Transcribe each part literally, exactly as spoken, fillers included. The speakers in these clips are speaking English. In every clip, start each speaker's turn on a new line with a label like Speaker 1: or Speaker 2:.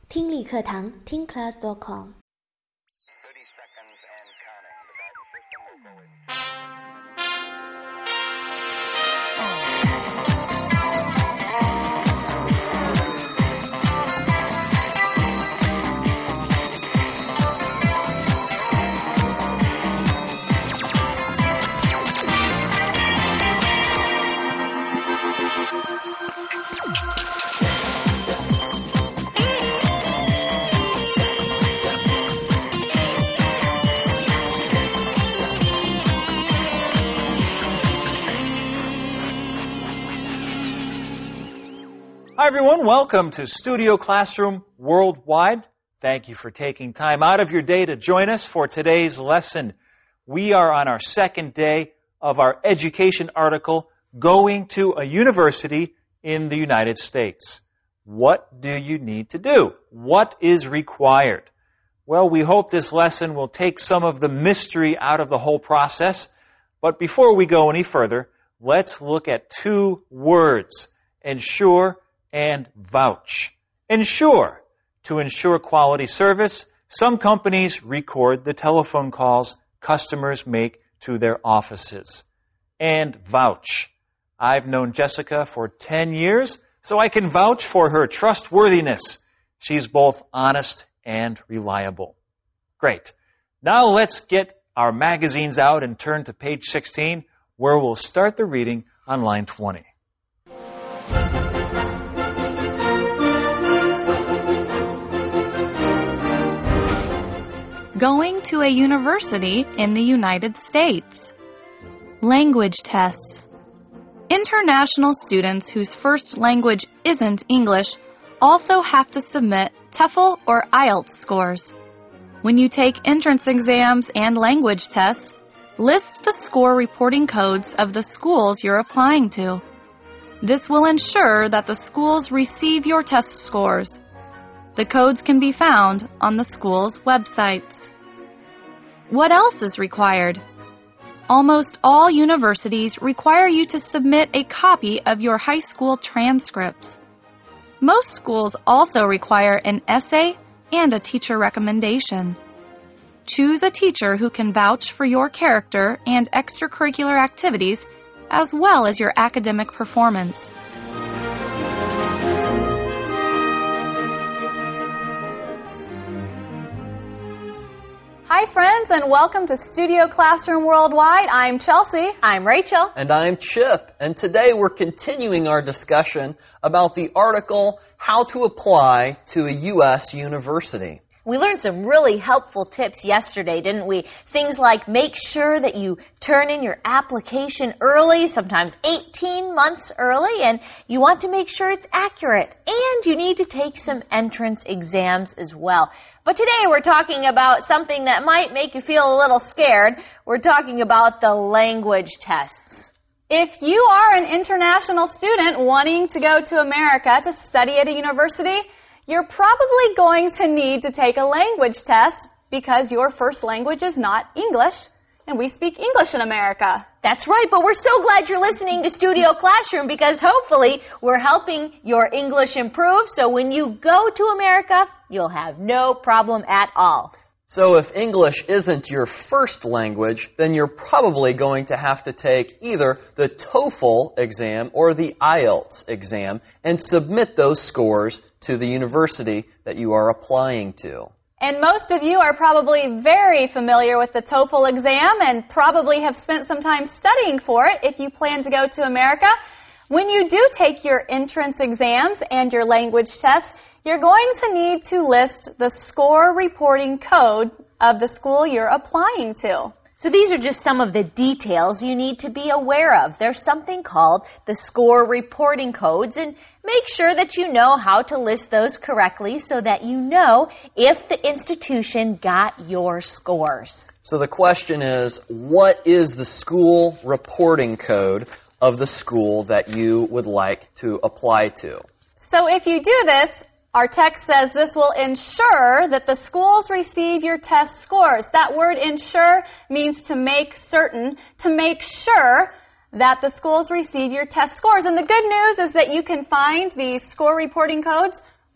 Speaker 1: 听力课堂听 class dot com。
Speaker 2: Hi everyone, welcome to Studio Classroom Worldwide. Thank you for taking time out of your day to join us for today's lesson. We are on our second day of our education article, Going to a University in the United States. What do you need to do? What is required? Well, we hope this lesson will take some of the mystery out of the whole process. But before we go any further, let's look at two words, ensure and vouch. Ensure. To ensure quality service, some companies record the telephone calls customers make to their offices. And vouch. I've known Jessica for ten years, so I can vouch for her trustworthiness. She's both honest and reliable. Great. Now let's get our magazines out and turn to page sixteen, where we'll start the reading on line twenty.
Speaker 3: Going to a university in the United States. Language tests. International students whose first language isn't English also have to submit TOEFL or I E L T S scores. When you take entrance exams and language tests, list the score reporting codes of the schools you're applying to. This will ensure that the schools receive your test scores. The codes can be found on the school's websites. What else is required? Almost all universities require you to submit a copy of your high school transcripts. Most schools also require an essay and a teacher recommendation. Choose a teacher who can vouch for your character and extracurricular activities, as well as your academic performance.
Speaker 4: Hi friends, and welcome to Studio Classroom Worldwide. I'm Chelsea.
Speaker 5: I'm Rachel.
Speaker 6: And I'm Chip. And today we're continuing our discussion about the article, How to Apply to a U S University.
Speaker 5: We learned some really helpful tips yesterday, didn't we? Things like make sure that you turn in your application early, sometimes eighteen months early, and you want to make sure it's accurate. And you need to take some entrance exams as well. But today we're talking about something that might make you feel a little scared. We're talking about the language tests.
Speaker 4: If you are an international student wanting to go to America to study at a university, you're probably going to need to take a language test because your first language is not English, and we speak English in America.
Speaker 5: That's right, but we're so glad you're listening to Studio Classroom because hopefully we're helping your English improve, so when you go to America, you'll have no problem at all.
Speaker 6: So if English isn't your first language, then you're probably going to have to take either the TOEFL exam or the I E L T S exam and submit those scores to the university that you are applying to.
Speaker 4: And most of you are probably very familiar with the TOEFL exam and probably have spent some time studying for it if you plan to go to America. When you do take your entrance exams and your language tests, you're going to need to list the score reporting code of the school you're applying to.
Speaker 5: So these are just some of the details you need to be aware of. There's something called the score reporting codes, and make sure that you know how to list those correctly so that you know if the institution got your scores.
Speaker 6: So the question is, what is the school reporting code of the school that you would like to apply to?
Speaker 4: So if you do this, our text says this will ensure that the schools receive your test scores. That word ensure means to make certain, to make sure that the schools receive your test scores. And the good news is that you can find these score reporting codes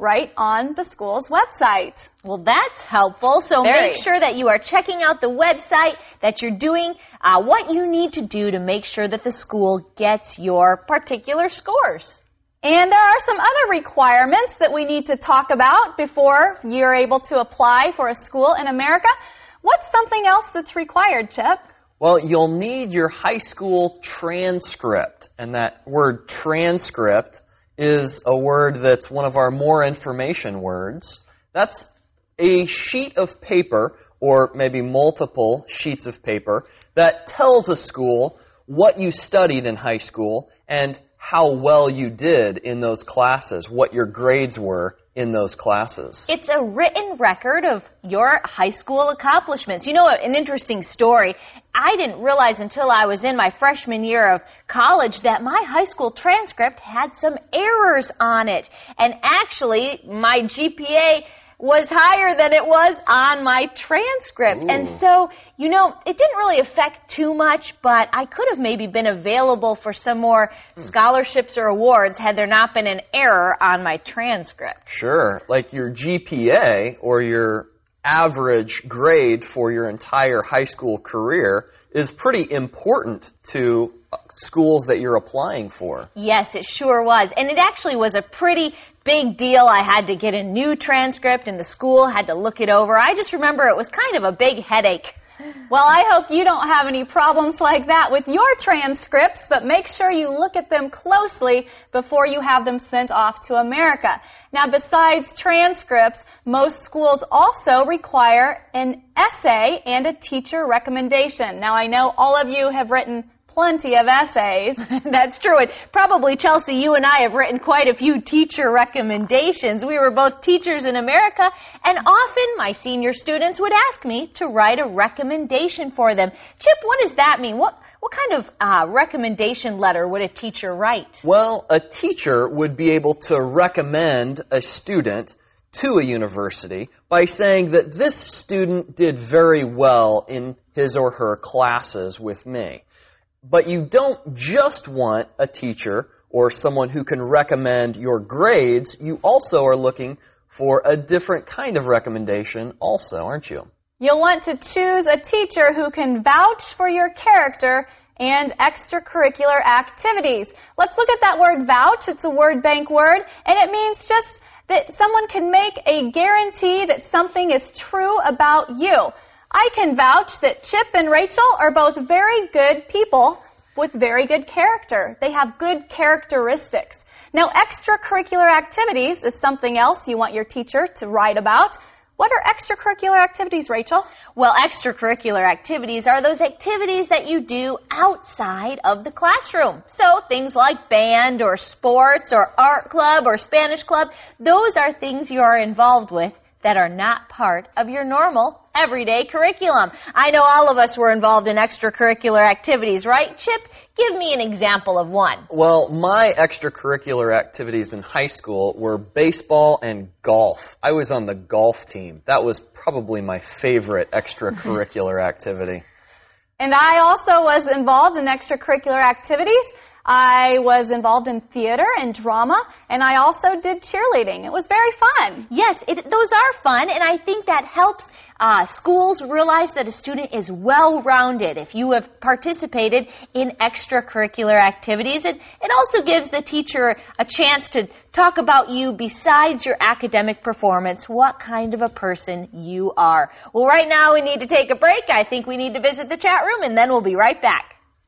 Speaker 4: right on the school's website.
Speaker 5: Well, that's helpful. So
Speaker 4: Very.
Speaker 5: Make sure that you are checking out the website, that you're doing uh, what you need to do to make sure that the school gets your particular scores.
Speaker 4: And there are some other requirements that we need to talk about before you're able to apply for a school in America. What's something else that's required, Chip?
Speaker 6: Well, you'll need your high school transcript. And that word transcript is a word that's one of our more information words. That's a sheet of paper, or maybe multiple sheets of paper, that tells a school what you studied in high school and how well you did in those classes, what your grades were in those classes.
Speaker 5: It's a written record of your high school accomplishments. You know, an interesting story. I didn't realize until I was in my freshman year of college that my high school transcript had some errors on it. And actually, my G P A was higher than it was on my transcript.
Speaker 6: Ooh.
Speaker 5: And so, you know, it didn't really affect too much, but I could have maybe been available for some more scholarships or awards had there not been an error on my transcript.
Speaker 6: Sure, like your G P A, or your average grade for your entire high school career, is pretty important to schools that you're applying for.
Speaker 5: Yes, it sure was. And it actually was a pretty big deal. I had to get a new transcript, and the school had to look it over. I just remember it was kind of a big headache.
Speaker 4: Well, I hope you don't have any problems like that with your transcripts, but make sure you look at them closely before you have them sent off to America. Now, besides transcripts, most schools also require an essay and a teacher recommendation. Now, I know all of you have written plenty of essays.
Speaker 5: That's true. And probably, Chelsea, you and I have written quite a few teacher recommendations. We were both teachers in America, and often my senior students would ask me to write a recommendation for them. Chip, what does that mean? What What kind of uh, recommendation letter would a teacher write?
Speaker 6: Well, a teacher would be able to recommend a student to a university by saying that this student did very well in his or her classes with me. But you don't just want a teacher or someone who can recommend your grades. You also are looking for a different kind of recommendation also, aren't you?
Speaker 4: You'll want to choose a teacher who can vouch for your character and extracurricular activities. Let's look at that word vouch. It's a word bank word, and it means just that someone can make a guarantee that something is true about you. I can vouch that Chip and Rachel are both very good people with very good character. They have good characteristics. Now, extracurricular activities is something else you want your teacher to write about. What are extracurricular activities, Rachel?
Speaker 5: Well, extracurricular activities are those activities that you do outside of the classroom. So things like band or sports or art club or Spanish club, those are things you are involved with that are not part of your normal everyday curriculum. I know all of us were involved in extracurricular activities, right? Chip, give me an example of one.
Speaker 6: Well, my extracurricular activities in high school were baseball and golf. I was on the golf team. That was probably my favorite extracurricular activity.
Speaker 4: And I also was involved in extracurricular activities. I was involved in theater and drama, and I also did cheerleading. It was very fun.
Speaker 5: Yes, it, those are fun, and I think that helps uh, schools realize that a student is well-rounded if you have participated in extracurricular activities. It, it also gives the teacher a chance to talk about you besides your academic performance, what kind of a person you are. Well, right now we need to take a break. I think we need to visit the chat room, and then we'll be right back.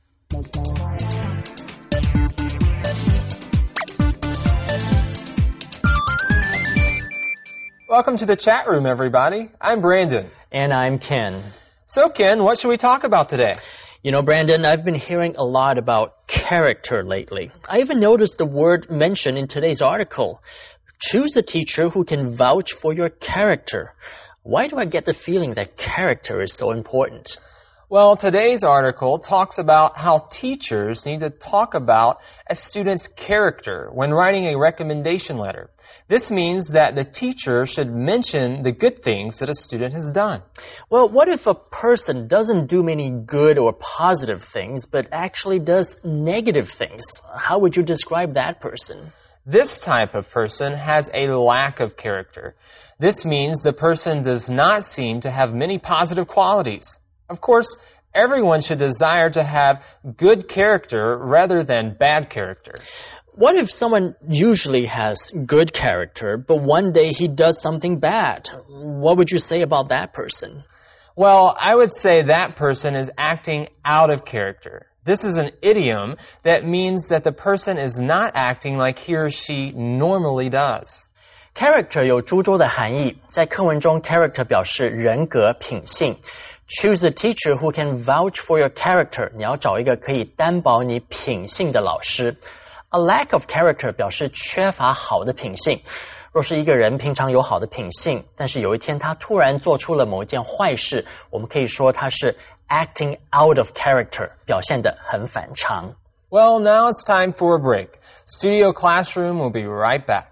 Speaker 7: Welcome to the chat room, everybody. I'm Brandon.
Speaker 8: And I'm Ken.
Speaker 7: So, Ken, what should we talk about today?
Speaker 8: You know, Brandon, I've been hearing a lot about character lately. I even noticed the word mentioned in today's article. Choose a teacher who can vouch for your character. Why do I get the feeling that character is so important?
Speaker 7: Well, today's article talks about how teachers need to talk about a student's character when writing a recommendation letter. This means that the teacher should mention the good things that a student has done.
Speaker 8: Well, what if a person doesn't do many good or positive things, but actually does negative things? How would you describe that person?
Speaker 7: This type of person has a lack of character. This means the person does not seem to have many positive qualities. Of course, everyone should desire to have good character rather than bad character.
Speaker 8: What if someone usually has good character, but one day he does something bad? What would you say about that person?
Speaker 7: Well, I would say that person is acting out of character. This is an idiom that means that the person is not acting like he or she normally does.
Speaker 8: Character 有诸多的含义，在课文中 character 表示人格、品性。Choose a teacher who can vouch for your character. 你要找一个可以担保你品性的老师。A lack of character 表示缺乏好的品性。若是一个人平常有好的品性，但是有一天他突然做出了某一件坏事，我们可以说他是 acting out of character, 表现得很反常。
Speaker 7: Well, now it's time for a break. Studio Classroom will be right back.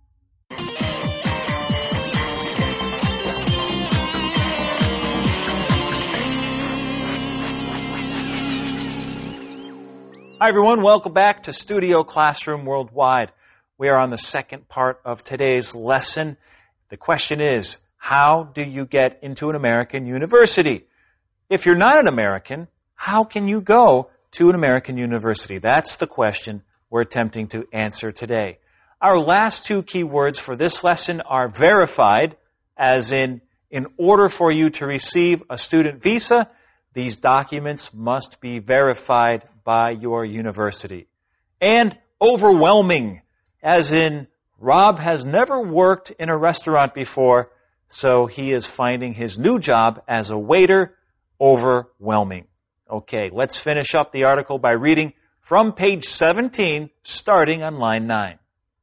Speaker 2: Hi everyone, welcome back to Studio Classroom Worldwide. We are on the second part of today's lesson. The question is, how do you get into an American university? If you're not an American, how can you go to an American university? That's the question we're attempting to answer today. Our last two key words for this lesson are verified, as in, in order for you to receive a student visa, these documents must be verified by your university. And overwhelming, as in, Rob has never worked in a restaurant before, so he is finding his new job as a waiter overwhelming. Okay, let's finish up the article by reading from page seventeen, starting on line nine.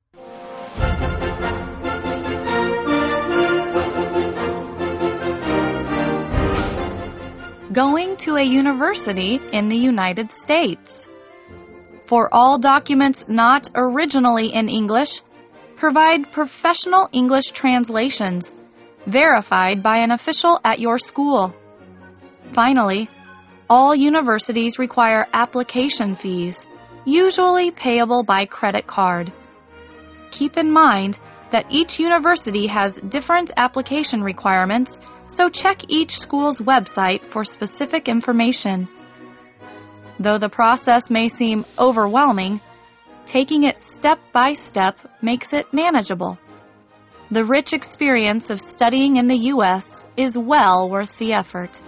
Speaker 3: Going to a university in the United States. For all documents not originally in English, provide professional English translations, verified by an official at your school. Finally, all universities require application fees, usually payable by credit card. Keep in mind that each university has different application requirements, so check each school's website for specific information. Though the process may seem overwhelming, taking it step by step makes it manageable. The rich experience of studying in the U S is well worth the effort.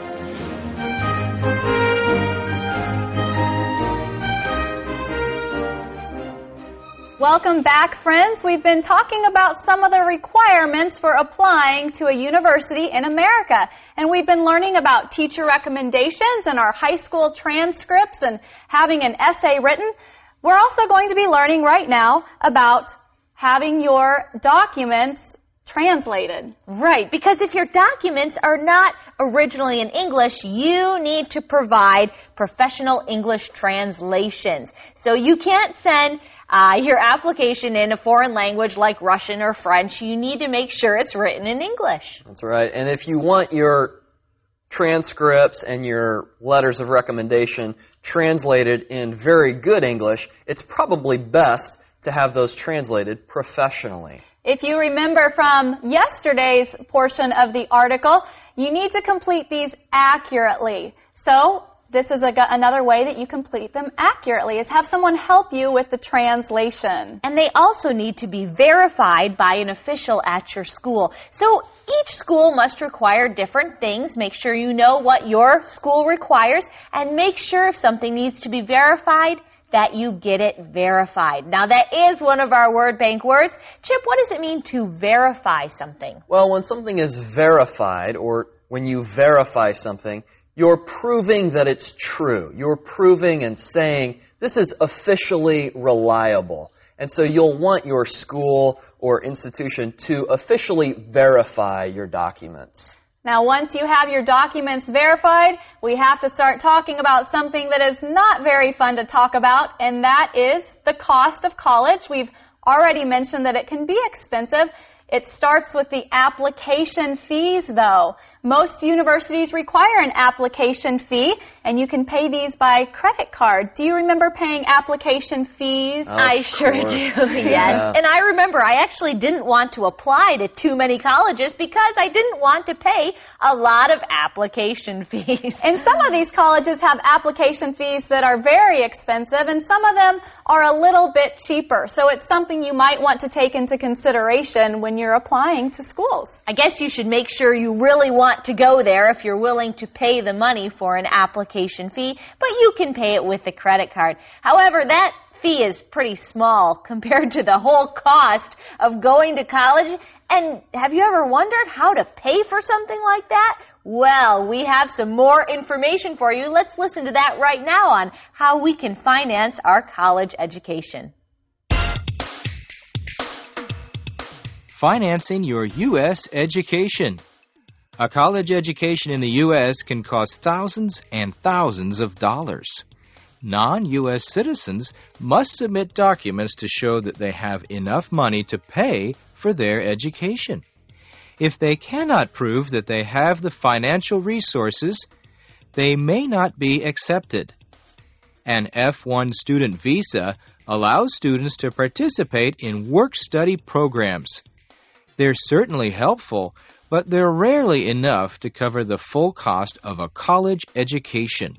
Speaker 4: Welcome back, friends. We've been talking about some of the requirements for applying to a university in America. And we've been learning about teacher recommendations and our high school transcripts and having an essay written. We're also going to be learning right now about having your documents translated.
Speaker 5: Right, because if your documents are not originally in English, you need to provide professional English translations. So you can't send Uh, your application in a foreign language like Russian or French. You need to make sure it's written in English.
Speaker 6: That's right. And if you want your transcripts and your letters of recommendation translated in very good English, it's probably best to have those translated professionally.
Speaker 4: If you remember from yesterday's portion of the article, you need to complete these accurately. So, this is a, another way that you complete them accurately, is have someone help you with the translation.
Speaker 5: And they also need to be verified by an official at your school. So each school must require different things. Make sure you know what your school requires, and make sure if something needs to be verified, that you get it verified. Now that is one of our word bank words. Chip, what does it mean to verify something?
Speaker 6: Well, when something is verified, or when you verify something, you're proving that it's true. You're proving and saying, this is officially reliable. And so you'll want your school or institution to officially verify your documents.
Speaker 4: Now, once you have your documents verified, we have to start talking about something that is not very fun to talk about, and that is the cost of college. We've already mentioned that it can be expensive. It starts with the application fees, though. Most universities require an application fee, and you can pay these by credit card. Do you remember paying application fees?
Speaker 5: Of I sure course. do, yes. Yeah. And I remember I actually didn't want to apply to too many colleges because I didn't want to pay a lot of application fees.
Speaker 4: And some of these colleges have application fees that are very expensive, and some of them are a little bit cheaper. So it's something you might want to take into consideration when you're applying to schools.
Speaker 5: I guess you should make sure you really want to go there if you're willing to pay the money for an application fee, but you can pay it with a credit card. However, that fee is pretty small compared to the whole cost of going to college. And have you ever wondered how to pay for something like that? Well, we have some more information for you. Let's listen to that right now on how we can finance our college education.
Speaker 9: Financing your U S education. A college education in the U S can cost thousands and thousands of dollars. Non-U S citizens must submit documents to show that they have enough money to pay for their education. If they cannot prove that they have the financial resources, they may not be accepted. An F one student visa allows students to participate in work-study programs. They're certainly helpful, but they're rarely enough to cover the full cost of a college education.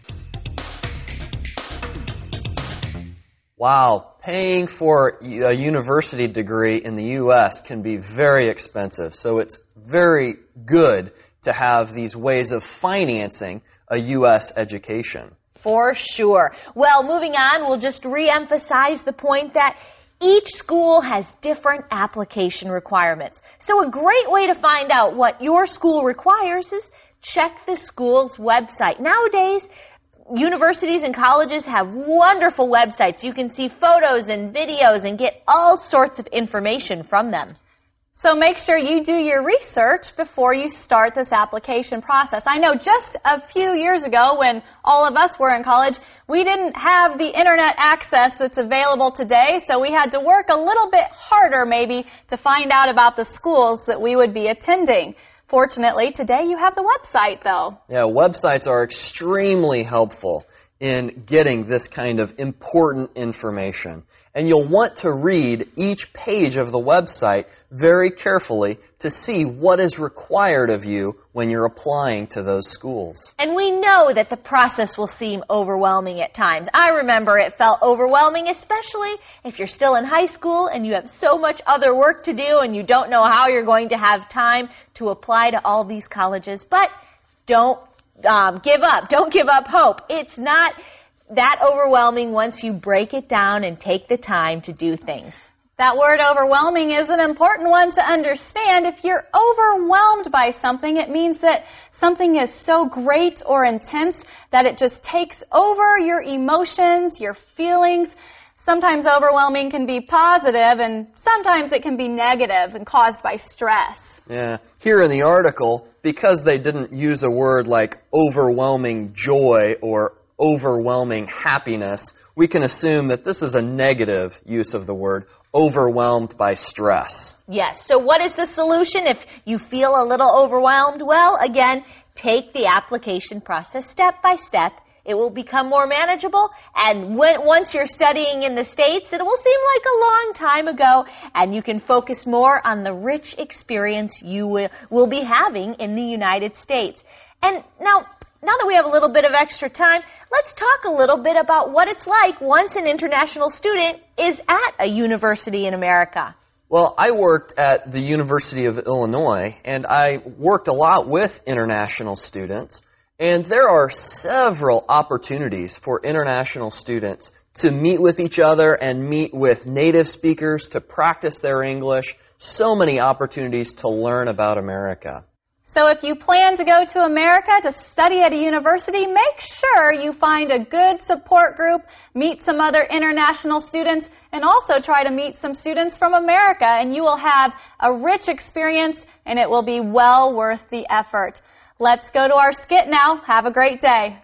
Speaker 6: Wow, paying for a university degree in the U S can be very expensive, so it's very good to have these ways of financing a U S education.
Speaker 5: For sure. Well, moving on, we'll just re-emphasize the point that each school has different application requirements. So a great way to find out what your school requires is check the school's website. Nowadays, universities and colleges have wonderful websites. You can see photos and videos and get all sorts of information from them.
Speaker 4: So make sure you do your research before you start this application process. I know just a few years ago when all of us were in college, we didn't have the internet access that's available today, so we had to work a little bit harder maybe to find out about the schools that we would be attending. Fortunately, today you have the website, though.
Speaker 6: Yeah, websites are extremely helpful in getting this kind of important information. And you'll want to read each page of the website very carefully to see what is required of you when you're applying to those schools.
Speaker 5: And we know that the process will seem overwhelming at times. I remember it felt overwhelming, especially if you're still in high school and you have so much other work to do and you don't know how you're going to have time to apply to all these colleges. But don't um, give up. Don't give up hope. It's not that overwhelming once you break it down and take the time to do things.
Speaker 4: That word overwhelming is an important one to understand. If you're overwhelmed by something, it means that something is so great or intense that it just takes over your emotions, your feelings. Sometimes overwhelming can be positive, and sometimes it can be negative and caused by stress.
Speaker 6: Yeah. Here in the article, because they didn't use a word like overwhelming joy or overwhelming happiness, we can assume that this is a negative use of the word, overwhelmed by stress.
Speaker 5: Yes, so what is the solution if you feel a little overwhelmed? Well, again, take the application process step by step. It will become more manageable, and when, once you're studying in the States, it will seem like a long time ago, and you can focus more on the rich experience you will, will be having in the United States. And now, Now that we have a little bit of extra time, let's talk a little bit about what it's like once an international student is at a university in America.
Speaker 6: Well, I worked at the University of Illinois, and I worked a lot with international students, and there are several opportunities for international students to meet with each other and meet with native speakers to practice their English. So many opportunities to learn about America.
Speaker 4: So if you plan to go to America to study at a university, make sure you find a good support group, meet some other international students, and also try to meet some students from America, and you will have a rich experience, and it will be well worth the effort. Let's go to our skit now. Have a great day.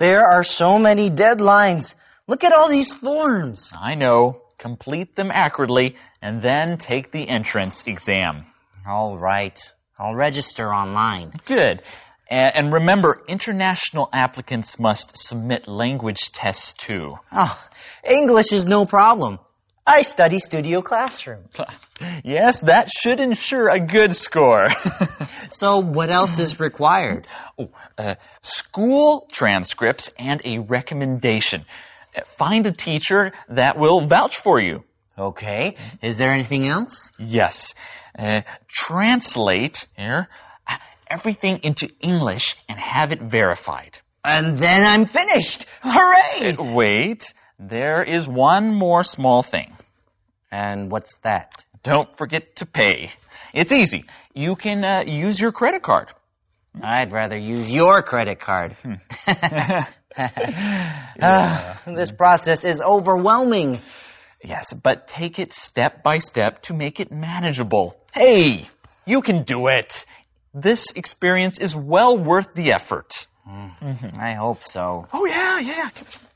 Speaker 10: There are so many deadlines. Look at all these forms.
Speaker 11: I know. Complete them accurately and then take the entrance exam.
Speaker 10: All right. I'll register online.
Speaker 11: Good. And remember, international applicants must submit language tests too.
Speaker 10: Oh, English is no problem. I study Studio Classroom.
Speaker 11: Yes, that should ensure a good score.
Speaker 10: So what else is required?
Speaker 11: Oh, uh, school transcripts and a recommendation. Find a teacher that will vouch for you.
Speaker 10: Okay. Is there anything else?
Speaker 11: Yes. Uh, translate here, uh, everything into English and have it verified.
Speaker 10: And then I'm finished. Hooray!
Speaker 11: Uh, wait. There is one more small thing.
Speaker 10: And what's that?
Speaker 11: Don't forget to pay. It's easy. You can uh, use your credit card.
Speaker 10: I'd rather use your credit card.
Speaker 11: yeah.
Speaker 10: uh, this process is overwhelming.
Speaker 11: Yes, but take it step by step to make it manageable. Hey, you can do it. This experience is well worth the effort.
Speaker 10: Mm, mm-hmm. I hope so.
Speaker 11: Oh, yeah, yeah.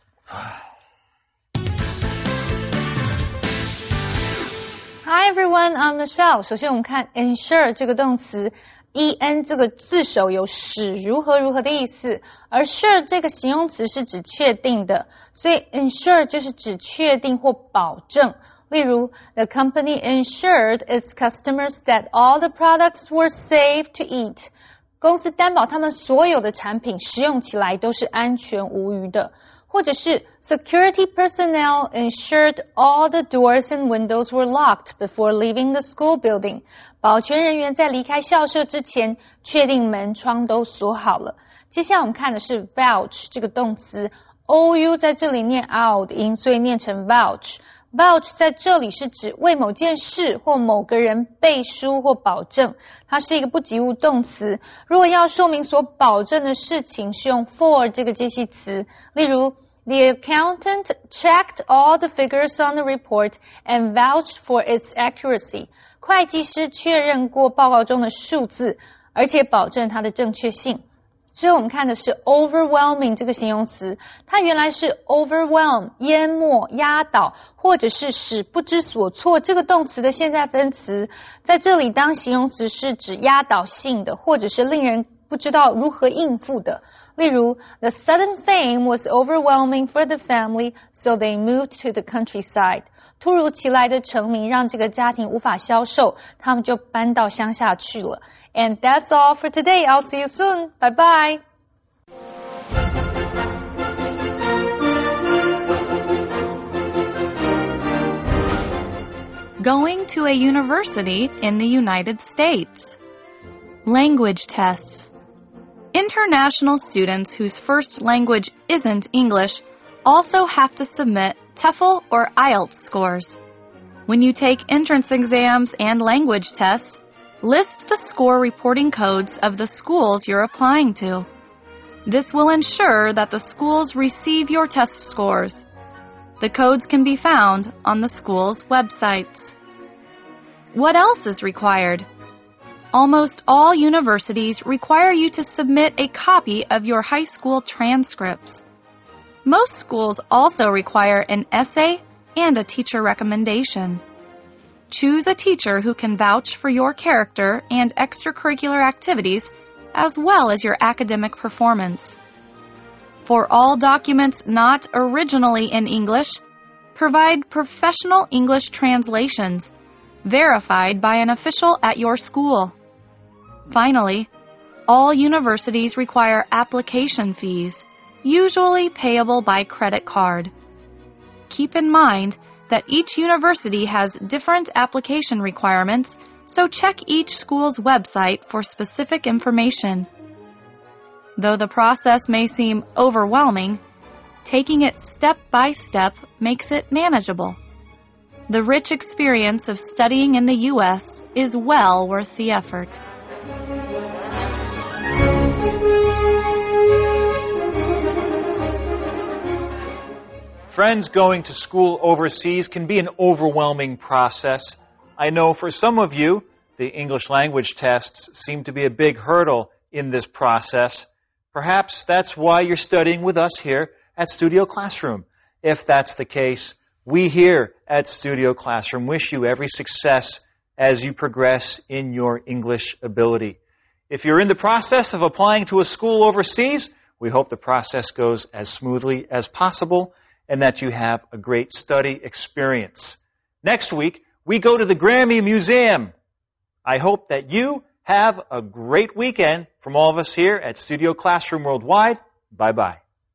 Speaker 4: Hi everyone, I'm Michelle. 首先我们看 ensure 这个动词 en 这个字首有使如何如何的意思，而 sure 这个形容词是指确定的，所以 ensure 就是指确定或保证。例如 The company ensured its customers that all the products were safe to eat. 公司担保他们所有的产品食用起来都是安全无虞的。或者是 Security personnel ensured all the doors and windows were locked before leaving the school building. 保全人员在离开校舍之前，确定门窗都锁好了。接下来我们看的是 vouch 这个动词 ，ou 在这里念 out 的音，所以念成 vouch。vouch 在这里是指为某件事或某个人背书或保证，它是一个不及物动词。如果要说明所保证的事情，是用 for 这个介系词。例如 The accountant checked all the figures on the report and vouched for its accuracy. 会计师确认过报告中的数字，而且保证它的正确性。最后我们看的是 overwhelming 这个形容词，它原来是 overwhelm 淹没、压倒，或者是使不知所措这个动词的现在分词，在这里当形容词是指压倒性的，或者是令人不知道如何应付的。例如 The sudden fame was overwhelming for the family, so they moved to the countryside. 突如其来的成名让这个家庭无法消受，他们就搬到乡下去了。And that's all for today. I'll see you soon. Bye-bye.
Speaker 3: Going to a university in the United States. Language tests. International students whose first language isn't English also have to submit TOEFL or I E L T S scores. When you take entrance exams and language tests, list the score reporting codes of the schools you're applying to. This will ensure that the schools receive your test scores. The codes can be found on the school's websites. What else is required? Almost all universities require you to submit a copy of your high school transcripts. Most schools also require an essay and a teacher recommendation. Choose a teacher who can vouch for your character and extracurricular activities, as well as your academic performance. For all documents not originally in English, provide professional English translations, verified by an official at your school. Finally, all universities require application fees, usually payable by credit card. Keep in mind that each university has different application requirements, so check each school's website for specific information. Though the process may seem overwhelming, taking it step by step makes it manageable. The rich experience of studying in the U S is well worth the effort.
Speaker 2: Friends, going to school overseas can be an overwhelming process. I know for some of you, the English language tests seem to be a big hurdle in this process. Perhaps that's why you're studying with us here at Studio Classroom. If that's the case, we here at Studio Classroom wish you every success as you progress in your English ability. If you're in the process of applying to a school overseas, we hope the process goes as smoothly as possible and that you have a great study experience. Next week, we go to the Grammy Museum. I hope that you have a great weekend from all of us here at Studio Classroom Worldwide. Bye-bye.